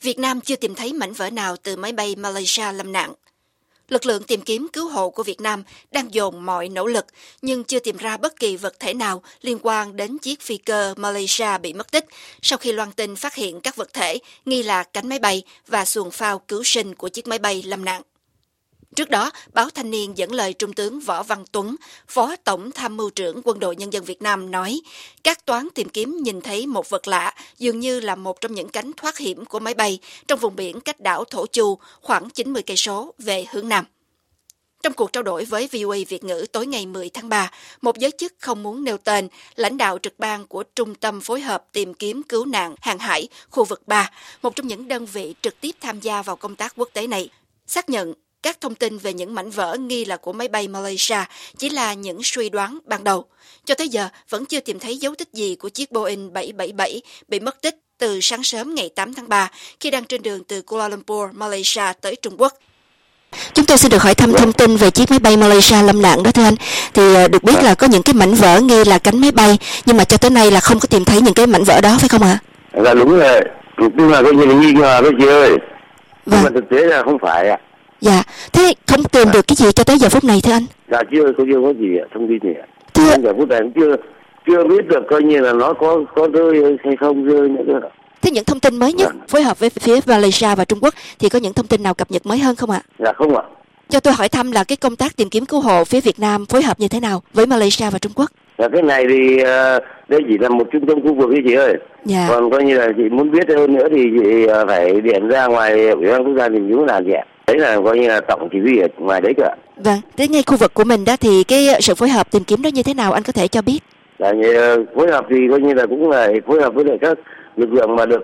Việt Nam chưa tìm thấy mảnh vỡ nào từ máy bay Malaysia lâm nạn. Lực lượng tìm kiếm cứu hộ của Việt Nam đang dồn mọi nỗ lực, nhưng chưa tìm ra bất kỳ vật thể nào liên quan đến chiếc phi cơ Malaysia bị mất tích sau khi loan tin phát hiện các vật thể nghi là cánh máy bay và xuồng phao cứu sinh của chiếc máy bay lâm nạn. Trước đó, báo Thanh niên dẫn lời Trung tướng Võ Văn Tuấn, Phó Tổng Tham mưu trưởng Quân đội Nhân dân Việt Nam nói, các toán tìm kiếm nhìn thấy một vật lạ, dường như là một trong những cánh thoát hiểm của máy bay trong vùng biển cách đảo Thổ Chu khoảng 90 cây số về hướng Nam. Trong cuộc trao đổi với VOA Việt ngữ tối ngày 10 tháng 3, một giới chức không muốn nêu tên, lãnh đạo trực ban của Trung tâm Phối hợp Tìm kiếm Cứu nạn Hàng hải khu vực 3, một trong những đơn vị trực tiếp tham gia vào công tác quốc tế này, xác nhận các thông tin về những mảnh vỡ nghi là của máy bay Malaysia chỉ là những suy đoán ban đầu. Cho tới giờ, vẫn chưa tìm thấy dấu tích gì của chiếc Boeing 777 bị mất tích từ sáng sớm ngày 8 tháng 3 khi đang trên đường từ Kuala Lumpur, Malaysia tới Trung Quốc. Chúng tôi xin được hỏi thăm thông tin về chiếc máy bay Malaysia lâm nạn đó thưa anh. Thì được biết là có những cái mảnh vỡ nghi là cánh máy bay, nhưng mà cho tới nay là không có tìm thấy những cái mảnh vỡ đó, phải không ạ? Dạ đúng rồi, nhưng mà coi như là nghi ngờ đó chị ơi. Nhưng mà thực tế là không phải ạ. Dạ, thế không tìm được cái gì cho tới giờ phút này thưa anh? Dạ chưa có gì thông tin gì ạ. Giờ phút này cũng chưa biết được coi như là nó có rơi hay không rơi nữa cơ. Thế những thông tin mới nhất phối hợp với phía Malaysia và Trung Quốc thì có những thông tin nào cập nhật mới hơn không ạ? Dạ không ạ. Cho tôi hỏi thăm là cái công tác tìm kiếm cứu hộ phía Việt Nam phối hợp như thế nào với Malaysia và Trung Quốc? Dạ cái này thì đây chỉ là một trung tâm khu vực ấy chị ơi. Dạ. Còn coi như là chị muốn biết hơn nữa thì chị phải điện ra ngoài Ủy ban Quốc gia tìm kiếm là gì ạ? Đấy là coi như là tổng chỉ huy ở ngoài đấy cơ ạ. Vâng, tới ngay khu vực của mình đó thì cái sự phối hợp tìm kiếm đó như thế nào anh có thể cho biết? Dạ phối hợp thì coi như là cũng là phối hợp với các lực lượng mà được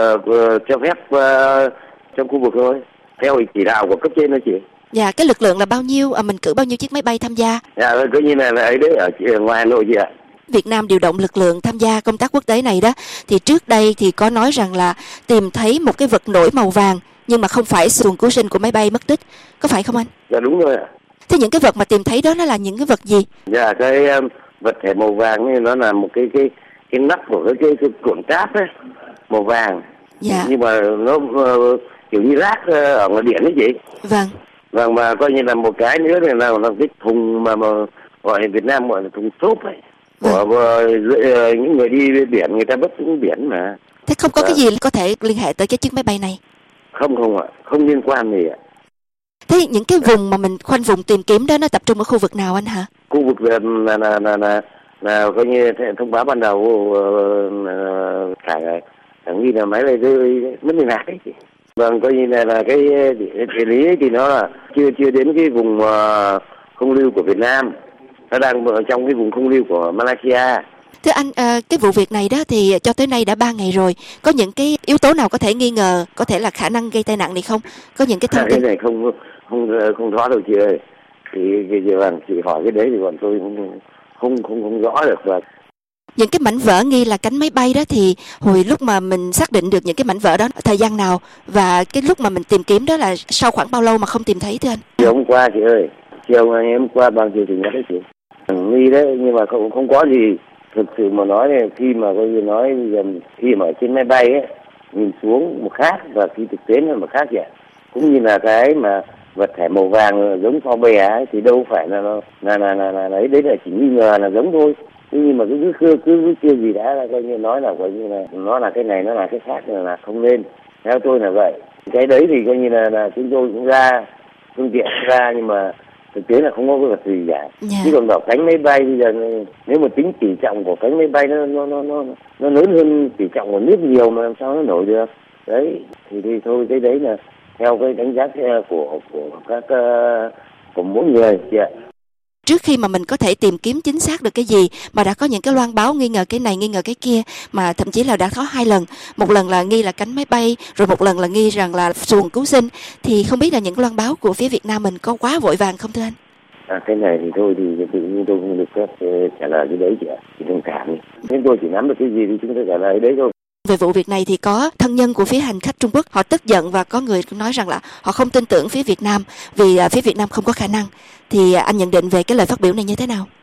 cho phép trong khu vực thôi, theo chỉ đạo của cấp trên đó chị. Dạ, cái lực lượng là bao nhiêu? Mình cử bao nhiêu chiếc máy bay tham gia? Dạ, coi như là ấy đấy ở ngoài Hà Nội chị ạ. Việt Nam điều động lực lượng tham gia công tác quốc tế này đó, thì trước đây thì có nói rằng là tìm thấy một cái vật nổi màu vàng, nhưng mà không phải xuồng cứu sinh của máy bay mất tích, có phải không anh? Dạ đúng rồi ạ. Thế những cái vật mà tìm thấy đó nó là những cái vật gì? Dạ cái vật thể màu vàng ấy, nó là một cái nắp của cái cuộn cáp ấy, màu vàng. Dạ. Nhưng mà nó kiểu như rác ở ngoài điện đấy chị. Vâng. Vâng, mà coi như là một cái nữa thì là cái thùng mà gọi Việt Nam gọi là thùng xốp ấy. Của những người đi biển, người ta vứt xuống biển mà. Thế không có cái gì có thể liên hệ tới cái chiếc máy bay này? Không ạ, không liên quan gì ạ. Thế những cái vùng mà mình khoanh vùng tìm kiếm đó nó tập trung ở khu vực nào anh hả? Khu vực là coi như thông báo ban đầu phải nghi là máy bay rơi mất liên lạc đấy chị. Vâng, coi như là cái địa lý thì nó là chưa đến cái vùng không lưu của Việt Nam, nó đang trong cái vùng không lưu của Malaysia. Thưa anh, cái vụ việc này đó thì cho tới nay đã 3 ngày rồi, có những cái yếu tố nào có thể nghi ngờ có thể là khả năng gây tai nạn này không? Có những cái thông tin cái này không rõ đâu chị ơi. Thì chị hỏi cái đấy thì bọn tôi không rõ được. Và những cái mảnh vỡ nghi là cánh máy bay đó thì hồi lúc mà mình xác định được những cái mảnh vỡ đó thời gian nào, và cái lúc mà mình tìm kiếm đó là sau khoảng bao lâu mà không tìm thấy thưa anh? Chiều hôm qua chị ơi, chiều ngày hôm qua bằng chiều chủ nhật đấy chị. Nghi đấy nhưng mà không có gì. Thực sự mà nói thì khi mà coi như nói khi mà ở trên máy bay ấy nhìn xuống một khác và khi thực tế là một khác vậy. Cũng như là cái mà vật thể màu vàng giống pháo bè ấy thì đâu phải là đấy là chỉ nghi ngờ là giống thôi. Nhưng mà cứ chưa gì đã là coi như nói là coi như là nó là cái này, nó là cái khác là không nên. Theo tôi là vậy. Cái đấy thì coi như là chúng tôi cũng ra phương tiện ra, nhưng mà thực tế là không có cái vật gì cả. Yeah. Chứ còn bảo cánh máy bay bây giờ nếu mà tính tỉ trọng của cánh máy bay nó lớn hơn tỉ trọng của nước nhiều mà làm sao nó nổi được. Đấy thì thôi, cái đấy là theo cái đánh giá của các của mỗi người chị ạ. Trước khi mà mình có thể tìm kiếm chính xác được cái gì mà đã có những cái loan báo nghi ngờ cái này nghi ngờ cái kia, mà thậm chí là đã có 2 lần, một lần là nghi là cánh máy bay, rồi một lần là nghi rằng là xuồng cứu sinh, thì không biết là những loan báo của phía Việt Nam mình có quá vội vàng không thưa anh? Cái này thì thôi thì tự nhiên tôi không được phép trả lời cái đấy chị ạ, chị thông cảm. Nên tôi chỉ nắm được cái gì thì chúng tôi trả lời đấy thôi. Về vụ việc này thì có thân nhân của phía hành khách Trung Quốc họ tức giận, và có người nói rằng là họ không tin tưởng phía Việt Nam vì phía Việt Nam không có khả năng. Thì anh nhận định về cái lời phát biểu này như thế nào?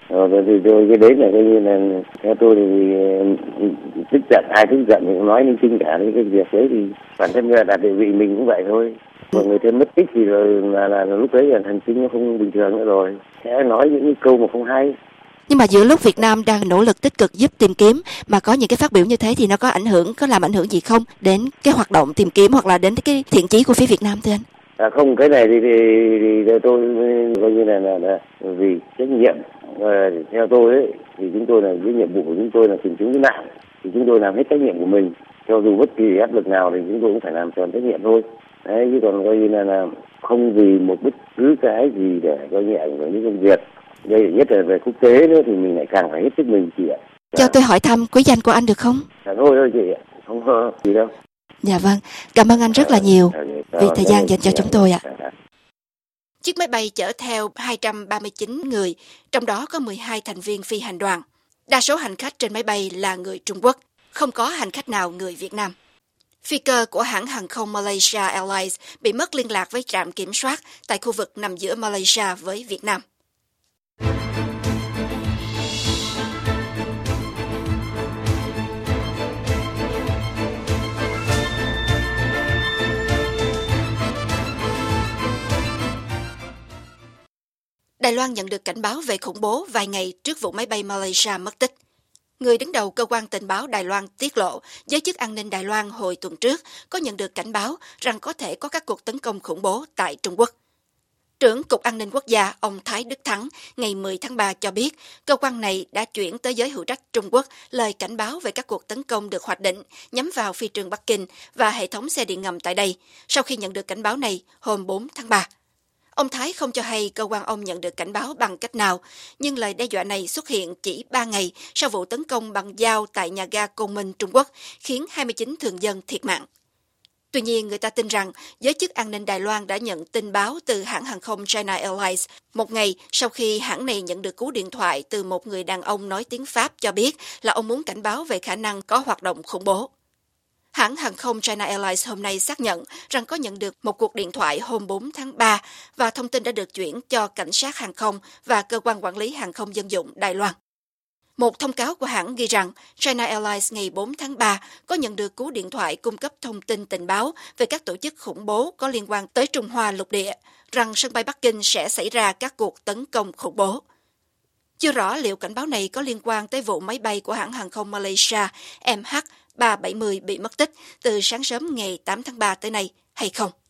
Thì tôi cái đấy là coi như là theo tôi thì tức giận, ai tức giận thì cũng nói linh tinh cả. Cái việc đấy thì bản thân là địa vị mình cũng vậy thôi. Mà người ta mất tích thì là lúc đấy là thần kinh nó không bình thường nữa rồi, sẽ nói những câu mà không hay. Nhưng mà giữa lúc Việt Nam đang nỗ lực tích cực giúp tìm kiếm mà có những cái phát biểu như thế thì nó có làm ảnh hưởng gì không đến cái hoạt động tìm kiếm hoặc là đến cái thiện chí của phía Việt Nam thưa anh? Không, cái này thì tôi coi như là vì trách nhiệm, theo tôi ấy thì chúng tôi là cái nhiệm vụ của chúng tôi là tìm kiếm cứu nạn, thì chúng tôi làm hết trách nhiệm của mình, cho dù bất kỳ áp lực nào thì chúng tôi cũng phải làm tròn trách nhiệm thôi. Đấy, chứ còn coi như là không vì một bất cứ cái gì để coi như ảnh hưởng đến công việc. Đây nhất là về quốc tế nữa thì mình lại càng phải hết sức mình chị ạ. Cho tôi hỏi thăm quý danh của anh được không? Thôi chị ạ, không có gì đâu. Dạ vâng, cảm ơn anh rất là nhiều vì thời gian dành cho chúng tôi ạ. Chiếc máy bay chở theo 239 người, trong đó có 12 thành viên phi hành đoàn. Đa số hành khách trên máy bay là người Trung Quốc, không có hành khách nào người Việt Nam. Phi cơ của hãng hàng không Malaysia Airlines bị mất liên lạc với trạm kiểm soát tại khu vực nằm giữa Malaysia với Việt Nam. Đài Loan nhận được cảnh báo về khủng bố vài ngày trước vụ máy bay Malaysia mất tích. Người đứng đầu cơ quan tình báo Đài Loan tiết lộ, giới chức an ninh Đài Loan hồi tuần trước có nhận được cảnh báo rằng có thể có các cuộc tấn công khủng bố tại Trung Quốc. Trưởng Cục An ninh Quốc gia ông Thái Đức Thắng ngày 10 tháng 3 cho biết, cơ quan này đã chuyển tới giới hữu trách Trung Quốc lời cảnh báo về các cuộc tấn công được hoạch định nhắm vào phi trường Bắc Kinh và hệ thống xe điện ngầm tại đây, sau khi nhận được cảnh báo này hôm 4 tháng 3. Ông Thái không cho hay cơ quan ông nhận được cảnh báo bằng cách nào, nhưng lời đe dọa này xuất hiện chỉ 3 ngày sau vụ tấn công bằng dao tại nhà ga Côn Minh, Trung Quốc, khiến 29 thường dân thiệt mạng. Tuy nhiên, người ta tin rằng giới chức an ninh Đài Loan đã nhận tin báo từ hãng hàng không China Airlines một ngày sau khi hãng này nhận được cú điện thoại từ một người đàn ông nói tiếng Pháp cho biết là ông muốn cảnh báo về khả năng có hoạt động khủng bố. Hãng hàng không China Airlines hôm nay xác nhận rằng có nhận được một cuộc điện thoại hôm 4 tháng 3 và thông tin đã được chuyển cho cảnh sát hàng không và cơ quan quản lý hàng không dân dụng Đài Loan. Một thông cáo của hãng ghi rằng China Airlines ngày 4 tháng 3 có nhận được cú điện thoại cung cấp thông tin tình báo về các tổ chức khủng bố có liên quan tới Trung Hoa lục địa, rằng sân bay Bắc Kinh sẽ xảy ra các cuộc tấn công khủng bố. Chưa rõ liệu cảnh báo này có liên quan tới vụ máy bay của hãng hàng không Malaysia MH370 bị mất tích từ sáng sớm ngày 8 tháng 3 tới nay hay không.